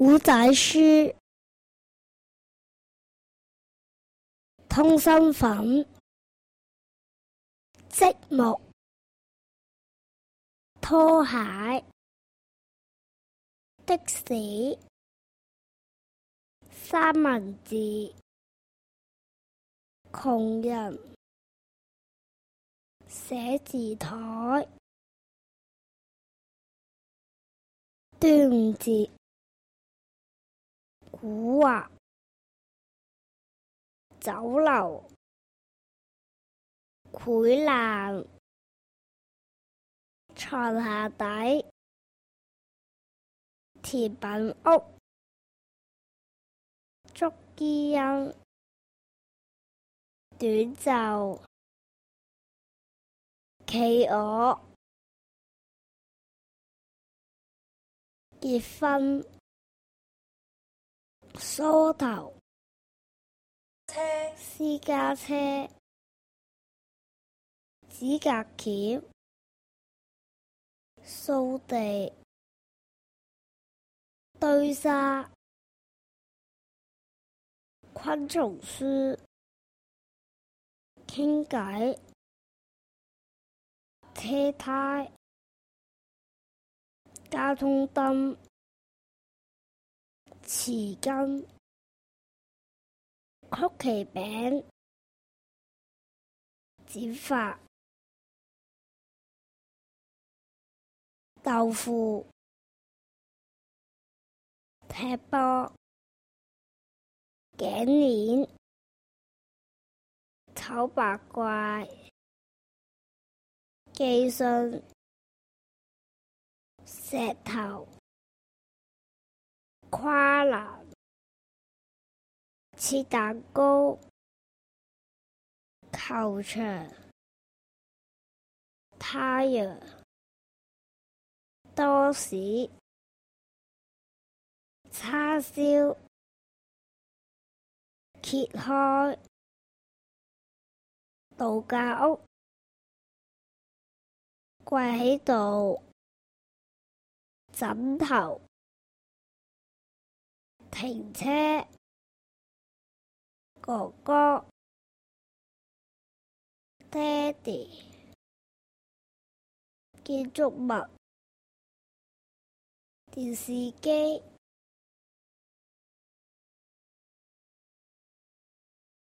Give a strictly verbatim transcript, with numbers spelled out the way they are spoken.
古仔書、通心粉、積木、拖鞋、的士、三文治、窮人、寫字台、端午節、古惑、酒樓、潰爛、床下底、甜品屋、捉伊人、短袖、企鵝、結婚、梳頭、私家車、指甲鉗、掃地、堆沙、昆蟲書、傾偈、車胎、交通燈、匙羹、曲奇餅、剪髮、豆腐、踢波、頸鏈、醜八怪、寄信、石頭、跨欄、切蛋糕、球場、太陽、多士、叉燒、揭開、度假屋、跪喺度、枕頭、停車、哥哥、爹哋、建築物、電視機、